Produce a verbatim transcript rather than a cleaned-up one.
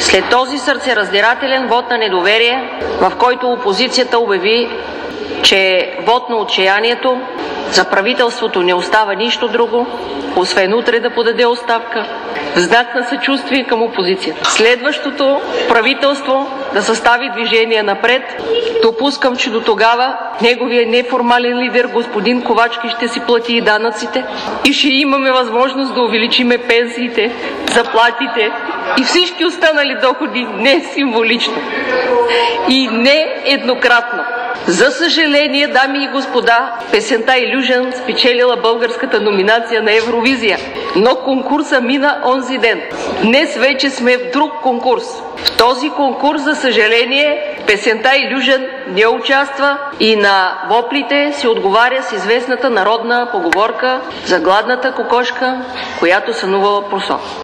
След този сърцераздирателен вод на недоверие, в който опозицията обяви, че вод на отчаянието, за правителството не остава нищо друго, освен утре да подаде оставка, в знак на съчувствие към опозицията. Следващото правителство да състави движение напред. Допускам, че до тогава неговия неформален лидер господин Ковачки ще си плати и данъците и ще имаме възможност да увеличиме пенсиите, заплатите и всички останали доходи не символично и не еднократно. За съжаление, дами и господа, песента Илюжън спечелила българската номинация на Евровизия, но конкурса мина онзи ден. Днес вече сме в друг конкурс. В този конкурс, за съжаление, песента Илюжън не участва и на воплите се отговаря с известната народна поговорка за гладната кокошка, която сънувала просо.